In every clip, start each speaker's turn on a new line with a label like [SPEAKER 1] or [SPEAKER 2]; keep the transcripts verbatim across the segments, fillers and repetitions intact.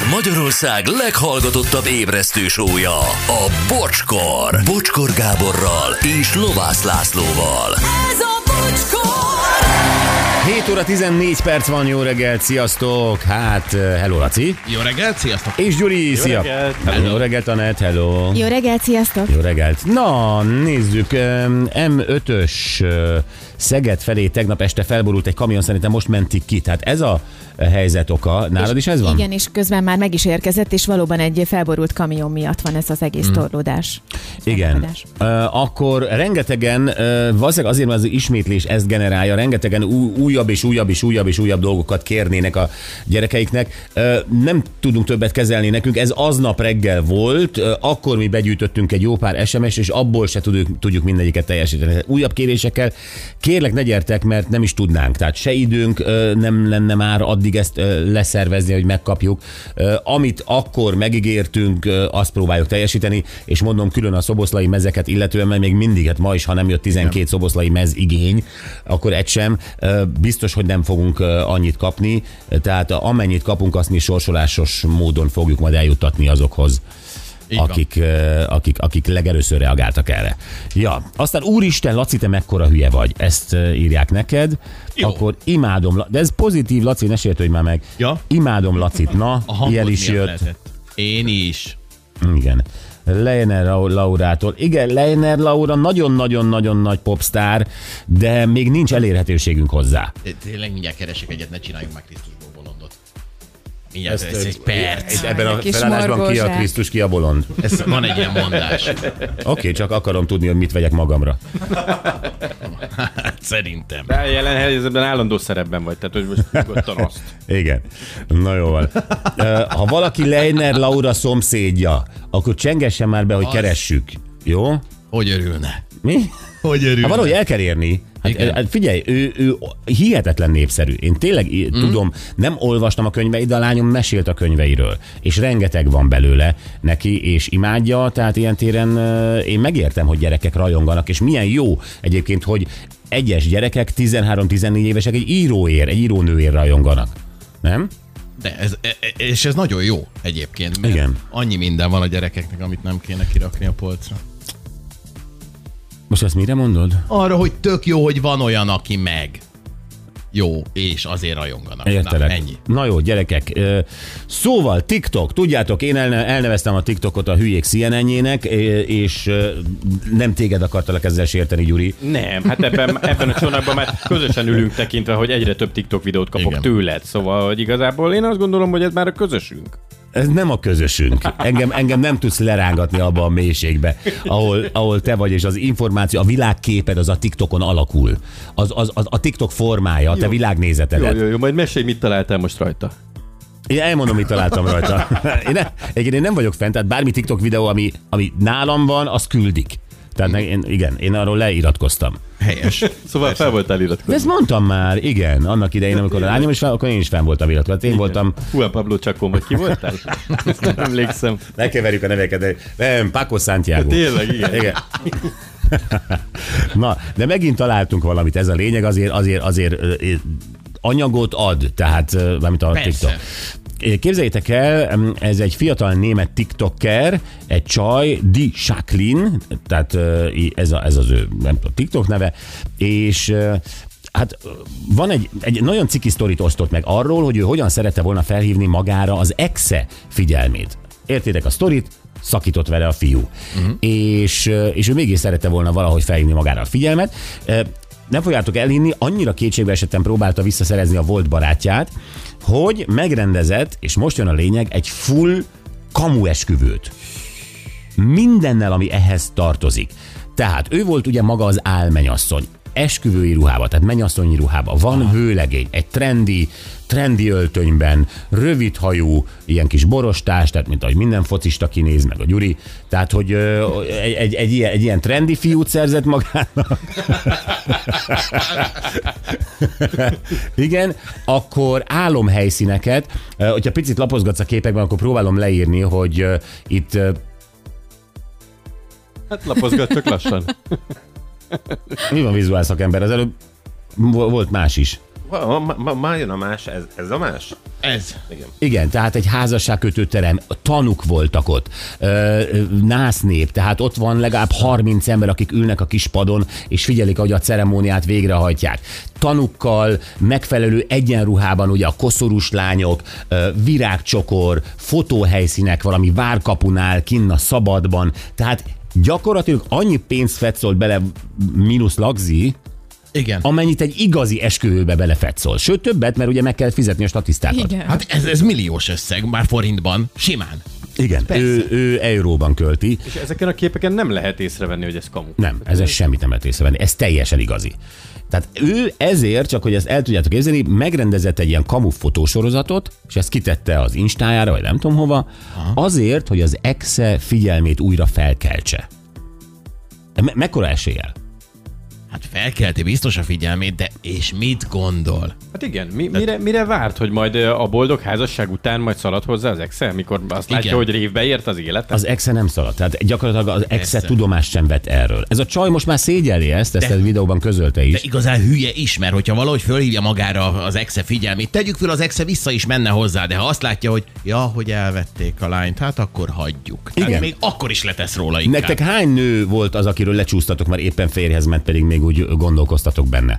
[SPEAKER 1] Magyarország leghallgatottabb ébresztő show-ja, a Bocskor. Bocskor Gáborral és Lovász Lászlóval.
[SPEAKER 2] Ez a Bocskor!
[SPEAKER 3] hét óra tizennégy perc van, jó reggelt, sziasztok! Hát, hello Laci.
[SPEAKER 4] Jó reggelt, sziasztok!
[SPEAKER 3] És Gyuri,
[SPEAKER 5] Jó
[SPEAKER 3] szia!
[SPEAKER 5] reggelt.
[SPEAKER 3] Hello. Jó reggelt, Anett, hello!
[SPEAKER 6] Jó reggelt, sziasztok!
[SPEAKER 3] Jó reggelt! Na, nézzük, em ötös Szeged felé tegnap este felborult egy kamion, szerintem most mentik ki. Tehát ez a helyzet oka. Nálad is ez van?
[SPEAKER 6] Igen, és közben már meg is érkezett, és valóban egy felborult kamion miatt van ez az egész hmm. torlódás.
[SPEAKER 3] Igen. Uh, akkor rengetegen, uh, valószínűleg azért, mert az ismétlés ezt generálja, rengetegen új, újabb és újabb és újabb és újabb dolgokat kérnének a gyerekeiknek. Uh, nem tudunk többet kezelni nekünk, ez aznap reggel volt, uh, akkor mi begyűjtöttünk egy jó pár es em es, és abból se tudjuk, tudjuk mindegyiket teljesíteni. Újabb kérésekkel kérlek, ne gyertek, mert nem is tudnánk. Tehát se időnk uh, nem lenne már addig ezt uh, leszervezni, hogy megkapjuk. Uh, amit akkor megígértünk, uh, azt próbáljuk teljesíteni, és mondom külön a szoboszlai mezeket illetően, mert még mindig, hát ma is, ha nem jött tizenkét szoboszlai mez igény, akkor egy sem. Biztos, hogy nem fogunk annyit kapni, tehát amennyit kapunk, azt mi sorsolásos módon fogjuk majd eljuttatni azokhoz, akik, akik, akik legelőször reagáltak erre. Ja, aztán úristen, Laci, te mekkora hülye vagy, ezt írják neked. Jó. Akkor imádom, de ez pozitív, Laci, ne sértődj már meg.
[SPEAKER 4] Ja?
[SPEAKER 3] Imádom Lacit, na, ilyen is jött.
[SPEAKER 4] Lehetett. Én is.
[SPEAKER 3] Igen. Leiner Laurától. Igen, Leiner Laura nagyon-nagyon-nagyon nagy popstar, de még nincs elérhetőségünk hozzá.
[SPEAKER 4] Tényleg mindjárt keresek egyet, ne csináljunk már Krisztusból bolondot. Mindjárt ez egy perc.
[SPEAKER 3] Ebben a felállásban ki a Krisztus, ki a bolond.
[SPEAKER 4] Ez van egy ilyen mondás.
[SPEAKER 3] Oké, okay, csak akarom tudni, hogy mit vegyek magamra.
[SPEAKER 4] Hát szerintem.
[SPEAKER 5] De jelen helyzetben állandó szerepben vagy, tehát hogy most nyugodtan azt.
[SPEAKER 3] Igen. Na jó van. Ha valaki Leiner Laura szomszédja, akkor csengessen már be, hogy az... keressük. Jó?
[SPEAKER 4] Hogy örülne?
[SPEAKER 3] Mi?
[SPEAKER 4] Hogy örülne?
[SPEAKER 3] Hát valahogy el kell érni. Hát, hát figyelj, ő, ő hihetetlen népszerű. Én tényleg mm. tudom, nem olvastam a könyveit, de a lányom mesélt a könyveiről. És rengeteg van belőle neki, és imádja, tehát ilyen téren én megértem, hogy gyerekek rajonganak, és milyen jó egyébként, hogy egyes gyerekek tizenhárom-tizennégy évesek egy íróért, egy írónőért rajonganak. Nem?
[SPEAKER 4] De ez, és ez nagyon jó egyébként, mert igen. Annyi minden van a gyerekeknek, amit nem kéne kirakni a polcra.
[SPEAKER 3] Most ezt mire mondod?
[SPEAKER 4] Arra, hogy tök jó, hogy van olyan, aki meg jó, és azért rajonganak.
[SPEAKER 3] Értelek.
[SPEAKER 4] Na, ennyi.
[SPEAKER 3] Na jó, gyerekek. Szóval TikTok, tudjátok, én elneveztem a TikTokot a hülyék C N N-jének, és nem téged akartalak ezzel sérteni, Gyuri.
[SPEAKER 5] Nem, hát ebben, ebben a csónakban már közösen ülünk tekintve, hogy egyre több TikTok videót kapok igen. tőled. Szóval, hogy igazából én azt gondolom, hogy ez már a közösünk.
[SPEAKER 3] Ez nem a közösünk. Engem, engem nem tudsz lerángatni abba a mélységbe, ahol, ahol te vagy, és az információ, a világképed az a TikTokon alakul. Az, az, az a TikTok formája, a te világnézetedet.
[SPEAKER 5] Jó, jó, jó, majd mesélj, mit találtál most rajta.
[SPEAKER 3] Én elmondom, mit találtam rajta. Én, ne, én nem vagyok fent, tehát bármi TikTok videó, ami, ami nálam van, az küldik. Tehát én, igen, én arról leiratkoztam.
[SPEAKER 4] Helyes.
[SPEAKER 5] Szóval fel voltál iratkozni.
[SPEAKER 3] De ezt mondtam már, igen, annak idején, amikor a lányom is fel, akkor én is fenn voltam iratkozva. Én igen. voltam...
[SPEAKER 5] Juan Pablo Chacón, vagy ki voltál? Ezt nem emlékszem.
[SPEAKER 3] Ne keverjük a neveket, de nem, Paco Santiago.
[SPEAKER 5] Tényleg, igen. igen.
[SPEAKER 3] Na, de megint találtunk valamit, ez a lényeg, azért, azért, azért anyagot ad, tehát valamit a
[SPEAKER 4] persze.
[SPEAKER 3] TikTok. Képzeljétek el, ez egy fiatal német tiktoker, egy csaj, Di Jacqueline, tehát ez, a, ez az ő nem tudom, TikTok neve, és hát van egy, egy nagyon ciki sztorit osztott meg arról, hogy ő hogyan szerette volna felhívni magára az exe figyelmét. Értétek a sztorit? Szakított vele a fiú. Uh-huh. És, és ő mégis szerette volna valahogy felhívni magára a figyelmet. Nem fogjátok elhinni, annyira kétségbe esetten próbálta visszaszerezni a volt barátját, hogy megrendezett, és most jön a lényeg, egy full kamu esküvőt. Mindennel, ami ehhez tartozik. Tehát ő volt ugye maga az álmenyasszony. Esküvői ruhába, tehát mennyasszonyi ruhába. Van vőlegény, egy trendi, trendi öltönyben, rövidhajú, ilyen kis borostás, tehát mint ahogy minden focista kinéz, meg a Gyuri. Tehát, hogy ö, egy, egy, egy, ilyen, egy ilyen trendi fiút szerzett magának. Igen, akkor álomhelyszíneket, hogyha picit lapozgatsz a képekben, akkor próbálom leírni, hogy uh, itt... Uh,
[SPEAKER 5] hát lapozgat csak lassan.
[SPEAKER 3] Mi van vizuál szakember? Az előbb volt más is.
[SPEAKER 7] Már jön a más, ez, ez a más?
[SPEAKER 4] Ez.
[SPEAKER 7] Igen.
[SPEAKER 3] Igen, tehát egy házasságkötő terem, tanúk voltak ott, ö, násznép, tehát ott van legalább harminc ember, akik ülnek a kis padon, és figyelik, ahogy a ceremóniát végrehajtják. Tanukkal, megfelelő egyenruhában, ugye a koszorús lányok, ö, virágcsokor, fotóhelyszínek, valami várkapunál, kinn a szabadban, tehát gyakorlatilag annyi pénzt fetszolt bele mínusz lagzi,
[SPEAKER 4] Igen.
[SPEAKER 3] amennyit egy igazi esküvőbe belefetszol. Sőt, többet, mert ugye meg kell fizetni a statisztákat.
[SPEAKER 6] Igen.
[SPEAKER 4] Hát ez, ez milliós összeg, már forintban, simán.
[SPEAKER 3] Igen, ő, ő euróban költi.
[SPEAKER 5] És ezeken a képeken nem lehet észrevenni, hogy ez kamu.
[SPEAKER 3] Nem, ezen semmit nem lehet észrevenni. Ez teljesen igazi. Tehát ő ezért, csak hogy ezt el tudjátok képzelni, megrendezett egy ilyen kamu fotósorozatot, és ezt kitette az Instájára, vagy nem tudom hova, azért, hogy az exe figyelmét újra felkeltse. Me- mekkora eséllyel?
[SPEAKER 4] Hát felkelti biztos a figyelmét, de és mit gondol?
[SPEAKER 5] Hát igen, mi, mire, mire várt, hogy majd a boldog házasság után majd szalad hozzá az exe, mikor azt
[SPEAKER 4] Igen.
[SPEAKER 5] látja, hogy révbe ért az élet?
[SPEAKER 3] Az exe nem szaladt, tehát gyakorlatilag az exe
[SPEAKER 4] Persze.
[SPEAKER 3] tudomást sem vett erről. Ez a csaj most már szégyelli ezt, ezt
[SPEAKER 4] De-
[SPEAKER 3] a videóban közölte is.
[SPEAKER 4] De igazán hülye is, mert hogyha valahogy fölhívja magára az exe figyelmét, tegyük föl, az exe vissza is menne hozzá, de ha azt látja, hogy ja, hogy elvették a lányt, hát akkor hagyjuk.
[SPEAKER 3] Igen.
[SPEAKER 4] Hát még akkor is letesz róla inkább.
[SPEAKER 3] Nektek hány nő volt az, akiről lecsúsztatok, mert éppen férjhez ment, pedig még úgy gondolkoztatok benne?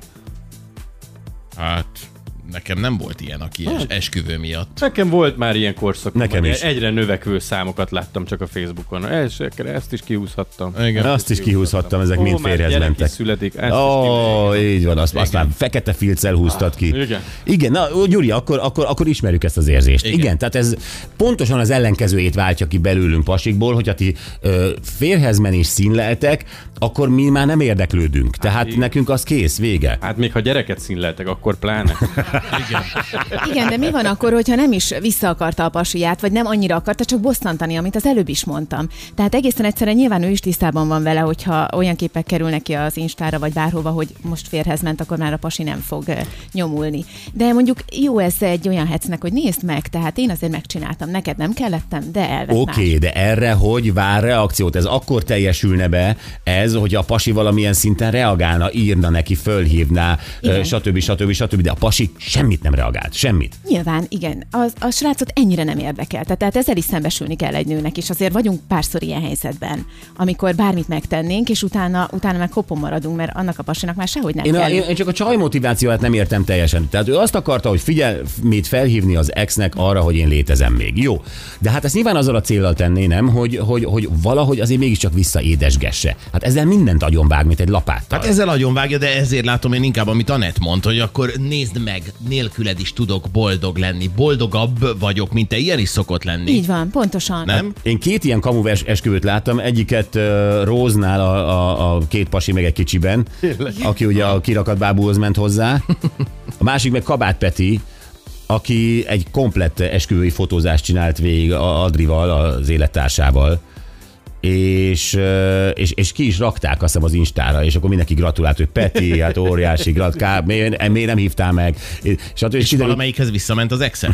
[SPEAKER 4] Hát nekem nem volt ilyen, aki es- esküvő miatt.
[SPEAKER 5] Nekem volt már ilyen korszak.
[SPEAKER 3] Nekem is.
[SPEAKER 5] Egyre növekvő számokat láttam csak a Facebookon. Ezt, ezt is kihúzhattam.
[SPEAKER 4] Igen.
[SPEAKER 3] Azt is kihúzhattam, ezek
[SPEAKER 5] Ó,
[SPEAKER 3] mind
[SPEAKER 5] már
[SPEAKER 3] férjhez
[SPEAKER 5] gyerek is
[SPEAKER 3] mentek.
[SPEAKER 5] születik. Ezt
[SPEAKER 3] Ó,
[SPEAKER 5] is
[SPEAKER 3] oh,
[SPEAKER 5] kihúzhattam.
[SPEAKER 3] így van, azt, azt már fekete filccel húztad ki.
[SPEAKER 5] Igen.
[SPEAKER 3] Igen, na Gyuri, akkor, akkor, akkor ismerjük ezt az érzést. Igen.
[SPEAKER 4] Igen.
[SPEAKER 3] Igen, tehát ez pontosan az ellenkezőjét váltja ki belőlünk pasikból, hogyha ti ö, férhez menés színleltek, akkor mi már nem érdeklődünk. Tehát
[SPEAKER 5] igen.
[SPEAKER 3] nekünk az kész, vége.
[SPEAKER 5] Hát még ha gyereket színleltek, akkor pláne.
[SPEAKER 4] Igen.
[SPEAKER 6] Igen, de mi van akkor, hogyha nem is vissza akarta a pasiját, vagy nem annyira akarta, csak bosszantani, amit az előbb is mondtam. Tehát egészen egyszerűen nyilván ő is tisztában van vele, hogyha olyan képek kerülnek ki az Instára, vagy bárhova, hogy most férhez ment, akkor már a pasi nem fog eh, nyomulni. De mondjuk jó ez egy olyan hecnek, hogy nézd meg, tehát én azért megcsináltam, neked nem kellettem, de elvett
[SPEAKER 3] Oké, okay, de erre hogy vár reakciót? Ez akkor teljesülne be, ez, hogy a pasi valamilyen szinten reagálna, írna neki, fölhívná,
[SPEAKER 6] Igen.
[SPEAKER 3] stb. stb. stb. De a pasi semmit nem reagált, semmit.
[SPEAKER 6] Nyilván, igen. Az, a srácot ennyire nem érdekelte. Tehát ezzel is szembesülni kell egy nőnek, és azért vagyunk párszor ilyen helyzetben, amikor bármit megtennénk, és utána, utána meg kopon maradunk, mert annak a pasinak már sehogy nem
[SPEAKER 3] Én, a,
[SPEAKER 6] kell.
[SPEAKER 3] én, én csak a csaj motivációját nem értem teljesen. Tehát ő azt akarta, hogy figyelmét felhívni az exnek arra, hogy én létezem még. Jó. De hát ezt nyilván azzal a céllal tenné, nem, hogy, hogy, hogy valahogy azért mégiscsak visszaédesgesse. Hát ezzel mindent agyonvág, mint egy lapáttal.
[SPEAKER 4] Hát ezzel nagyon vágja, de ezért látom én inkább, amit Anett mond, hogy akkor nézd meg, nélküled is tudok boldog lenni. Boldogabb vagyok, mint te, ilyen is szokott lenni.
[SPEAKER 6] Így van, pontosan.
[SPEAKER 4] Nem?
[SPEAKER 3] Én két ilyen kamu es- esküvőt láttam, egyiket uh, Róznál a, a, a két pasi meg egy kicsiben, aki ugye a kirakat bábúhoz ment hozzá. A másik meg Kabát Peti, aki egy komplett esküvői fotózást csinált végig a Adrival, az élettársával. És, ö, és, és ki is rakták azt hiszem az Instára, és akkor mindenki gratulált, hogy Peti, hát óriási grat, miért, miért nem hívtál meg? És, és,
[SPEAKER 4] És
[SPEAKER 3] és
[SPEAKER 4] valamelyikhez visszament az exe.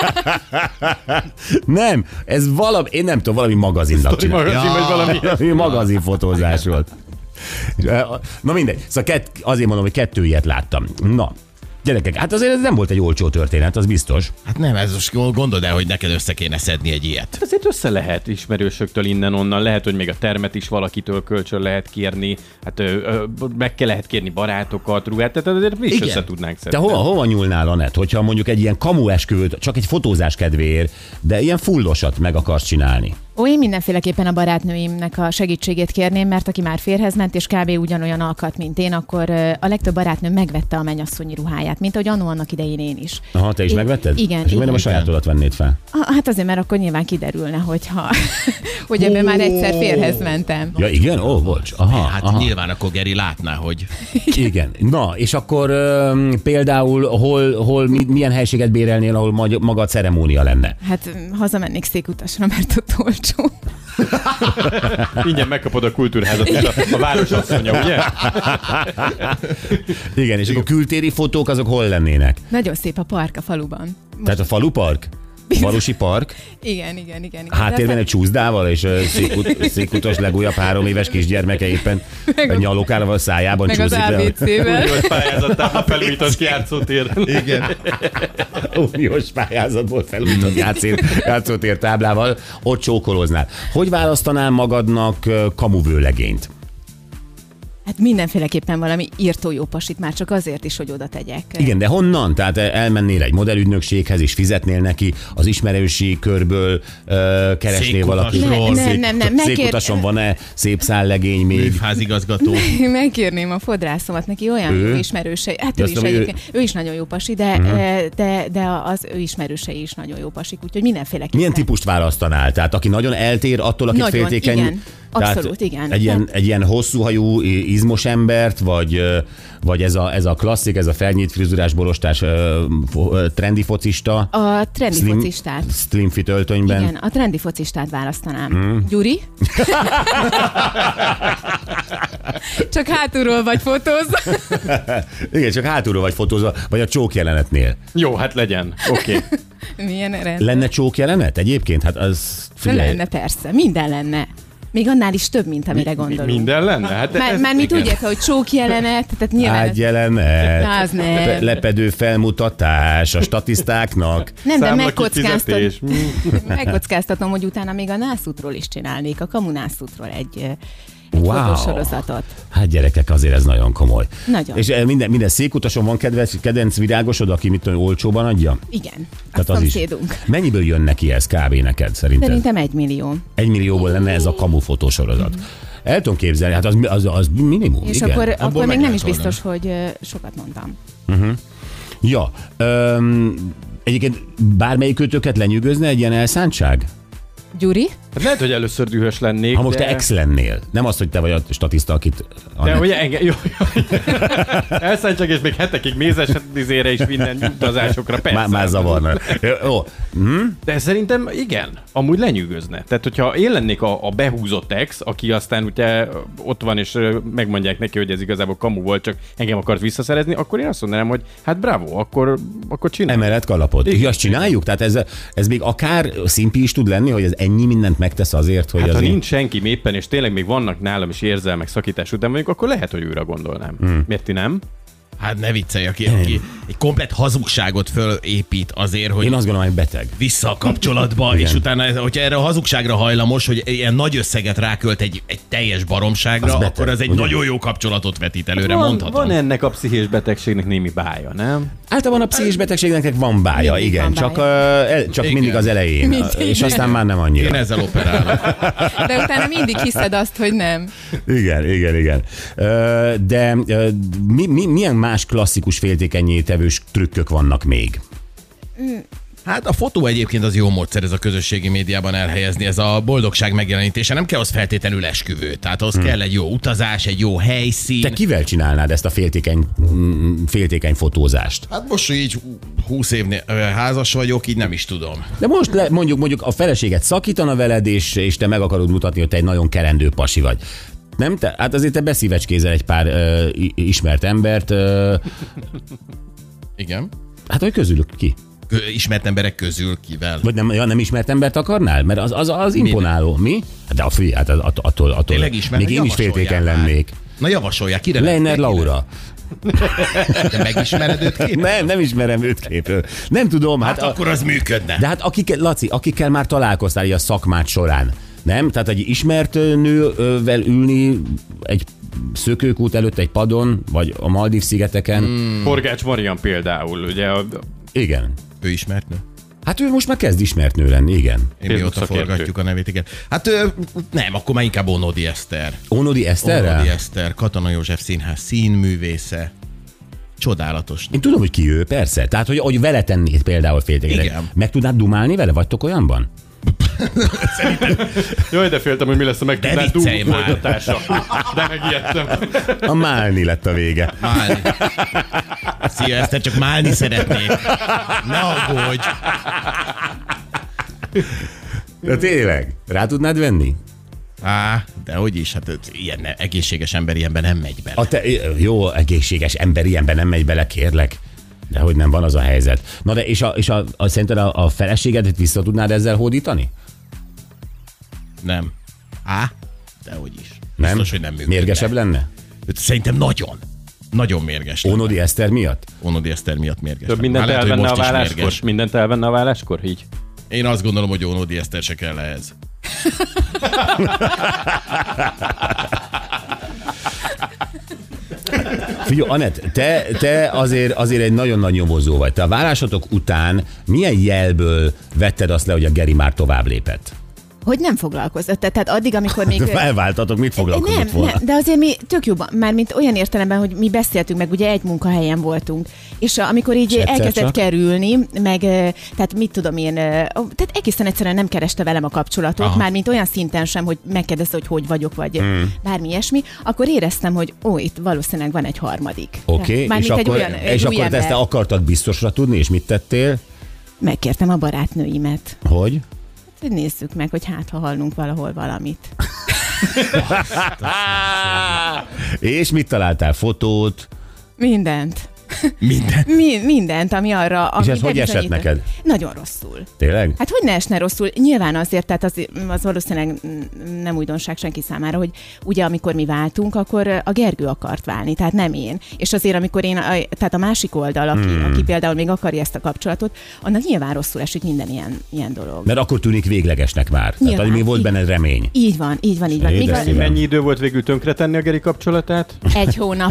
[SPEAKER 3] nem, ez valami, én nem tudom, valami magazinnak csinált.
[SPEAKER 5] Magazin, vagy valami.
[SPEAKER 3] Valami magazinfotózás volt. Na mindegy, szóval kett, azért mondom, hogy kettő ilyet láttam. Na, gyerekek, hát azért ez nem volt egy olcsó történet, az biztos.
[SPEAKER 4] Hát nem, ez most gondold el, hogy neked össze kéne szedni egy ilyet.
[SPEAKER 5] Azért össze lehet ismerősöktől innen-onnan, lehet, hogy még a termet is valakitől kölcsön lehet kérni, hát ö, ö, meg kell lehet kérni barátokat, ruhát, tehát azért mi is
[SPEAKER 4] Igen.
[SPEAKER 5] össze tudnánk szedni.
[SPEAKER 3] Te hova, hova nyúlnál, Anett, hogyha mondjuk egy ilyen kamu esküvőt, csak egy fotózás kedvéért, de ilyen fullosat meg akarsz csinálni?
[SPEAKER 6] Ó, én mindenféleképpen a barátnőimnek a segítségét kérném, mert aki már férhez ment, és kb. Ugyanolyan alkat, mint én, akkor ö, a legtöbb barátnőm megvette a mennyasszonyi ruháját, mint ahogy annó annak idején én is.
[SPEAKER 3] Aha, te is
[SPEAKER 6] Én-
[SPEAKER 3] megvetted?
[SPEAKER 6] Igen.
[SPEAKER 3] És miért nem a
[SPEAKER 6] igen.
[SPEAKER 3] sajátodat vennéd fel?
[SPEAKER 6] Ah, hát azért, mert akkor nyilván kiderülne, hogyha, hogy ebben már egyszer férhez mentem.
[SPEAKER 3] Ja igen? Ó, bocs. Aha,
[SPEAKER 4] Hát
[SPEAKER 3] aha.
[SPEAKER 4] nyilván akkor Geri látná, hogy
[SPEAKER 3] Igen. Na, és akkor ö, például hol, hol mi, milyen helységet bérelnél, ahol magy- maga a ceremónia lenne?
[SPEAKER 6] Hát mm, hazamennék székutasra, mert ott olcsó.
[SPEAKER 5] Ingyen megkapod a kultúrházat, mint a, a városasszonya, ugye?
[SPEAKER 3] Igen, és akkor kültéri fotók azok hol lennének?
[SPEAKER 6] Nagyon szép a park a faluban.
[SPEAKER 3] Tehát a falupark? Valusi park?
[SPEAKER 6] Igen, igen, igen. igen.
[SPEAKER 3] Háttérben egy csúszdával, és ö, székut, székutas legújabb három éves kisgyermeke éppen nyalókával a szájában
[SPEAKER 6] meg
[SPEAKER 3] csúszik
[SPEAKER 6] az
[SPEAKER 3] le.
[SPEAKER 6] á bé cé-vel.
[SPEAKER 5] Uniós pályázattábla felújított játszótéren.
[SPEAKER 4] Igen.
[SPEAKER 3] Uniós pályázatból felújított játszér, játszótér táblával, ott csókolóznál. Hogy választanál magadnak ö, kamuvőlegényt?
[SPEAKER 6] Hát mindenféleképpen valami írtó jó pasit, már csak azért is, hogy oda tegyek.
[SPEAKER 3] Igen, de honnan? Tehát elmennél egy modellügynökséghez, és fizetnél neki az ismerősi körből, ö, keresnél valaki.
[SPEAKER 6] Ne- nem,
[SPEAKER 3] Szék-
[SPEAKER 6] nem, nem, megkér-
[SPEAKER 3] Székutason van-e szép szállegény még?
[SPEAKER 4] Műfházigazgató.
[SPEAKER 6] Megkérném a fodrászomat, neki olyan
[SPEAKER 3] Ő?
[SPEAKER 6] jó ismerősei. Hát ő
[SPEAKER 3] Azt
[SPEAKER 6] is
[SPEAKER 3] mondom, ő-
[SPEAKER 6] egyébként, ő is nagyon jó pasi, de, uh-huh. de, de az ő ismerősei is nagyon jó pasik, úgyhogy mindenféleképpen.
[SPEAKER 3] Milyen típust választanál? Tehát aki nagyon eltér attól, akit
[SPEAKER 6] Nagyon,
[SPEAKER 3] féltékeny?
[SPEAKER 6] igen. Abszolút,
[SPEAKER 3] Tehát
[SPEAKER 6] igen.
[SPEAKER 3] Egy ilyen,
[SPEAKER 6] Tehát-
[SPEAKER 3] egy ilyen hosszúhajú, izmos embert, vagy, ö, vagy ez, a, ez a klasszik, ez a felnyílt frizurás, borostás ö, fo- ö, trendi focista?
[SPEAKER 6] A trendi focistát.
[SPEAKER 3] Slim fit öltönyben.
[SPEAKER 6] Igen, a trendi focistát választanám. Hmm. Gyuri? Csak hátulról vagy fotózza.
[SPEAKER 3] Igen, csak hátulról vagy fotózva, vagy a csók jelenetnél.
[SPEAKER 5] Jó, hát legyen. Oké. Okay.
[SPEAKER 6] Milyen rend?
[SPEAKER 3] Lenne csók jelenet egyébként? Hát az... Figyelj.
[SPEAKER 6] Lenne, persze. Minden lenne. Még annál is több, mint amire gondolunk.
[SPEAKER 5] Minden lenne? Hát
[SPEAKER 6] Már,
[SPEAKER 5] ez-
[SPEAKER 6] már mit
[SPEAKER 5] igen.
[SPEAKER 6] úgy érte, hogy csók jelenet, tehát nyilván...
[SPEAKER 3] Ágy jelenet,
[SPEAKER 6] Az nem.
[SPEAKER 3] le- lepedő felmutatás a statisztáknak.
[SPEAKER 6] Nem, de
[SPEAKER 5] Számla
[SPEAKER 6] megkockáztat,
[SPEAKER 5] kifizetés.
[SPEAKER 6] megkockáztatom, hogy utána még a nászútról is csinálnék, a Kamu nászútról egy, egy
[SPEAKER 3] Wow.
[SPEAKER 6] fotósorozatot.
[SPEAKER 3] Hát gyerekek, azért ez nagyon komoly.
[SPEAKER 6] Nagyon.
[SPEAKER 3] És eh, minden, minden székutason van kedvenc, kedvenc virágosod, aki mit tudom, olcsóban adja?
[SPEAKER 6] Igen, a
[SPEAKER 3] Tehát az is.
[SPEAKER 6] szomszédunk.
[SPEAKER 3] Mennyiből jön neki ez kb. Neked szerinted?
[SPEAKER 6] Szerintem egy millió.
[SPEAKER 3] Egy millióból lenne ez a kamu fotósorozat. El tudom képzelni, hát az, az, az minimum,
[SPEAKER 6] És
[SPEAKER 3] igen.
[SPEAKER 6] akkor, akkor
[SPEAKER 4] meg
[SPEAKER 6] még nem
[SPEAKER 4] lehet
[SPEAKER 6] is
[SPEAKER 4] oldani.
[SPEAKER 6] biztos, hogy ö, sokat mondtam.
[SPEAKER 3] Ja, öm, egyébként bármelyikőtöket lenyűgözne egy ilyen elszántság?
[SPEAKER 6] Gyuri?
[SPEAKER 5] Hát lehet, hogy először dühös lennék,
[SPEAKER 3] Ha most
[SPEAKER 5] de...
[SPEAKER 3] te ex lennél, nem az, hogy te vagy a statiszta, akit...
[SPEAKER 5] De hogy engem... Jó, jó. Elszántság, és még hetekig mézes izére is minden utazásokra, persze.
[SPEAKER 3] Már, már zavarna. Jó, hm?
[SPEAKER 5] De szerintem igen, amúgy lenyűgözne. Tehát, hogyha én lennék a, a behúzott ex, aki aztán ugye ott van, és ö, megmondják neki, hogy ez igazából kamu volt, csak engem akart visszaszerezni, akkor én azt mondanám, hogy hát bravo, akkor, akkor csinálj.
[SPEAKER 3] Emelet kalapod.
[SPEAKER 5] Igen.
[SPEAKER 3] Ja, azt csináljuk? Tehát ez, ez még akár szimpi is tud lenni, hogy ez ennyi mindent megtesz azért, hogy
[SPEAKER 5] Hát
[SPEAKER 3] az
[SPEAKER 5] ha
[SPEAKER 3] én...
[SPEAKER 5] nincs senki éppen, és tényleg még vannak nálam is érzelmek szakítás után vagyunk, akkor lehet, hogy újra gondolnám. Hmm. Miért ti nem?
[SPEAKER 4] Hát ne viccelj, aki, aki egy komplet hazugságot fölépít azért, hogy
[SPEAKER 3] Én azt gondolom, hogy beteg.
[SPEAKER 4] vissza a kapcsolatba, és utána, hogyha erre a hazugságra hajlamos, hogy ilyen nagy összeget rákölt egy, egy teljes baromságra,
[SPEAKER 3] Az beteg,
[SPEAKER 4] akkor az egy
[SPEAKER 3] ugye?
[SPEAKER 4] nagyon jó kapcsolatot vetít előre,
[SPEAKER 5] Van,
[SPEAKER 4] mondhatom.
[SPEAKER 5] van ennek a pszichés betegségnek némi bája, nem?
[SPEAKER 3] Általában a pszichés betegségnek van bája,
[SPEAKER 6] Mindig
[SPEAKER 3] igen,
[SPEAKER 6] van
[SPEAKER 3] csak,
[SPEAKER 6] bája.
[SPEAKER 3] uh, el, csak
[SPEAKER 4] Igen.
[SPEAKER 3] mindig az elején,
[SPEAKER 6] Mindig.
[SPEAKER 3] és aztán már nem
[SPEAKER 4] Én
[SPEAKER 3] annyira.
[SPEAKER 4] ezzel operálok.
[SPEAKER 6] De utána mindig hiszed azt, hogy nem.
[SPEAKER 3] Igen, igen, igen. Ö, De ö, mi, mi, milyen más klasszikus féltékenyé tevős trükkök vannak még?
[SPEAKER 4] Hát a fotó egyébként az jó módszer, ez a közösségi médiában elhelyezni, ez a boldogság megjelenítése. Nem kell az feltétlenül esküvő, tehát az hmm. kell egy jó utazás, egy jó helyszín.
[SPEAKER 3] Te kivel csinálnád ezt a féltékeny, mm, féltékeny fotózást?
[SPEAKER 4] Hát most így húsz évnél ö, házas vagyok, így nem is tudom.
[SPEAKER 3] De most le, mondjuk, mondjuk a feleséget szakítana veled, és, és te meg akarod mutatni, hogy te egy nagyon kerendő pasi vagy. Nem? Te, hát azért te beszívecskézel egy pár ö, i- ismert embert. Ö,
[SPEAKER 4] Igen.
[SPEAKER 3] hát hogy közülük ki?
[SPEAKER 4] Kö- ismert emberek közül kivel.
[SPEAKER 3] Vagy nem, ja, nem ismert embert akarnál? Mert az, az, az imponáló. Mi? De a fű, hát az- attól, attól, attól
[SPEAKER 4] Tényleg ismert?
[SPEAKER 3] még én is
[SPEAKER 4] Javasoljál
[SPEAKER 3] féltékeny
[SPEAKER 4] már.
[SPEAKER 3] lennék.
[SPEAKER 4] Na javasolják, kire
[SPEAKER 3] Leiner
[SPEAKER 4] lennék?
[SPEAKER 3] Laura.
[SPEAKER 4] Te megismered őt kép?
[SPEAKER 3] Nem, nem ismerem őt képről. Nem tudom. Hát,
[SPEAKER 4] Hát
[SPEAKER 3] a,
[SPEAKER 4] akkor az működne.
[SPEAKER 3] de hát akikkel, Laci, akikkel már találkoztál így a szakmád során, nem? Tehát egy ismert ö, nővel ülni egy szökőkút előtt egy padon, vagy a Maldív szigeteken. Hmm.
[SPEAKER 5] Forgács Marian például, ugye a,
[SPEAKER 3] Igen.
[SPEAKER 4] Ő ismert nő?
[SPEAKER 3] Hát ő most már kezd ismert nő lenni, igen.
[SPEAKER 4] Én mióta
[SPEAKER 5] szakértő.
[SPEAKER 4] forgatjuk a nevét, igen. Hát ö, nem, akkor már inkább Ónodi Eszter.
[SPEAKER 3] Ónodi Eszterrel?
[SPEAKER 4] Ónodi Eszter, Katona József Színház színművésze. Csodálatos.
[SPEAKER 3] Én tudom, hogy ki ő, persze. Tehát, hogy, hogy vele tennéd például féltékenyre.
[SPEAKER 4] Igen.
[SPEAKER 3] Meg tudnád dumálni vele? Vagytok olyanban?
[SPEAKER 5] Jaj, de féltem, hogy mi lesz a megtudás
[SPEAKER 4] viccelj
[SPEAKER 5] dúgó
[SPEAKER 4] már.
[SPEAKER 5] folytatása. De megijedtem.
[SPEAKER 3] A málni lett a vége.
[SPEAKER 4] Málni. Szia Eszter, csak málni szeretnék. Ne aggódj.
[SPEAKER 3] De tényleg? Rá tudnád venni?
[SPEAKER 4] Á, de hogy is, hát ez ilyen ne, egészséges ember ilyenben nem megy bele.
[SPEAKER 3] A te, jó, egészséges ember ilyenben nem megy bele, kérlek. De hogy nem van az a helyzet. Na de és, a, és a, a, szerinted a, a feleségedet vissza tudnád ezzel hódítani?
[SPEAKER 4] Nem. Á? Dehogy is.
[SPEAKER 3] Nem?
[SPEAKER 4] Biztos, hogy nem működne.
[SPEAKER 3] Mérgesebb lenne?
[SPEAKER 4] Szerintem nagyon. Nagyon mérges.
[SPEAKER 3] Ónodi Eszter miatt?
[SPEAKER 4] Ónodi Eszter miatt mérges.
[SPEAKER 5] Több mindent
[SPEAKER 4] Már lehet, hogy
[SPEAKER 5] elvenne a
[SPEAKER 4] most is
[SPEAKER 5] válláskor?
[SPEAKER 4] mérges.
[SPEAKER 5] Mindent elvenne a válláskor? Így.
[SPEAKER 4] Én azt gondolom, hogy Ónodi Eszter se kell ehhez.
[SPEAKER 3] Figyelj, Anett, te, te azért, azért egy nagyon nagy nyomozó vagy. Te a vállásatok után milyen jelből vetted azt le, hogy a Geri már tovább lépett?
[SPEAKER 6] Hogy nem foglalkozott. Tehát addig, amikor még...
[SPEAKER 3] Elváltatok, mit foglalkozott
[SPEAKER 6] nem,
[SPEAKER 3] volna?
[SPEAKER 6] nem, de azért mi tök jobban, mármint olyan értelemben, hogy mi beszéltünk, meg ugye egy munkahelyen voltunk, és amikor így
[SPEAKER 3] És egyszer
[SPEAKER 6] elkezdett
[SPEAKER 3] csak?
[SPEAKER 6] kerülni, meg ö, tehát mit tudom én, ö, tehát egészen egyszerűen nem kereste velem a kapcsolatot,
[SPEAKER 4] Aha.
[SPEAKER 6] mármint olyan szinten sem, hogy megkérdezte, hogy hogy vagyok, vagy
[SPEAKER 3] Hmm.
[SPEAKER 6] bármi ilyesmi, akkor éreztem, hogy ó, itt valószínűleg van egy harmadik.
[SPEAKER 3] Oké, okay, és
[SPEAKER 6] Mármint egy
[SPEAKER 3] akkor,
[SPEAKER 6] olyan, egy
[SPEAKER 3] és
[SPEAKER 6] új
[SPEAKER 3] akkor te ezt te
[SPEAKER 6] ember.
[SPEAKER 3] akartad biztosra tudni, és mit tettél?
[SPEAKER 6] Megkértem a barátnőimet,
[SPEAKER 3] Hogy?
[SPEAKER 6] hogy nézzük meg, hogy hát ha hallunk valahol valamit.
[SPEAKER 3] És mit találtál? Fotót?
[SPEAKER 6] Mindent.
[SPEAKER 4] Minden.
[SPEAKER 6] Mi, mindent, ami arra... Ami
[SPEAKER 3] És ez hogy esett
[SPEAKER 6] bebizonyít-
[SPEAKER 3] neked?
[SPEAKER 6] Nagyon rosszul.
[SPEAKER 3] Tényleg?
[SPEAKER 6] Hát hogy ne esne rosszul? Nyilván azért, tehát az, az valószínűleg nem újdonság senki számára, hogy ugye amikor mi váltunk, akkor a Gergő akart válni, tehát nem én. És azért amikor én, a, tehát a másik oldal, aki, hmm. aki például még akarja ezt a kapcsolatot, annak nyilván rosszul esik minden ilyen, ilyen dolog.
[SPEAKER 3] Mert akkor tűnik véglegesnek már. Tehát
[SPEAKER 6] Nyilván,
[SPEAKER 3] még volt
[SPEAKER 6] így-
[SPEAKER 3] benned remény.
[SPEAKER 6] Így van, így van, így van. Még
[SPEAKER 3] Édes
[SPEAKER 6] a,
[SPEAKER 3] szívem.
[SPEAKER 5] Mennyi idő volt végül tönkretenni a Geri kapcsolatát?
[SPEAKER 6] egy hónap.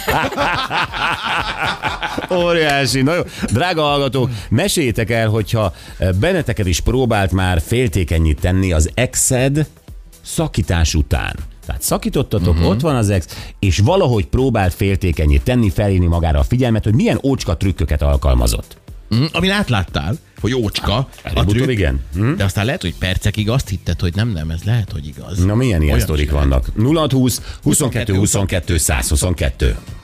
[SPEAKER 3] Óriási. Na jó. Drága hallgatók, meséljétek el, hogyha benneteket is próbált már féltékennyit tenni az exed szakítás után. Tehát szakítottatok, uh-huh. ott van az ex, és valahogy próbált féltékenyit tenni, felhívni magára a figyelmet, hogy milyen ócska trükköket alkalmazott.
[SPEAKER 4] Mm, amin átláttál, hogy ócska, a
[SPEAKER 3] Előbb-utóbb
[SPEAKER 4] trükk,
[SPEAKER 3] igen. Hm?
[SPEAKER 4] de aztán lehet, hogy percekig azt hitted, hogy nem, nem, ez lehet, hogy igaz.
[SPEAKER 3] Na milyen ilyen
[SPEAKER 4] Olyan
[SPEAKER 3] sztorik
[SPEAKER 4] is lehet.
[SPEAKER 3] vannak? nulla hat húsz huszonkettő huszonkettő száz huszonkettő.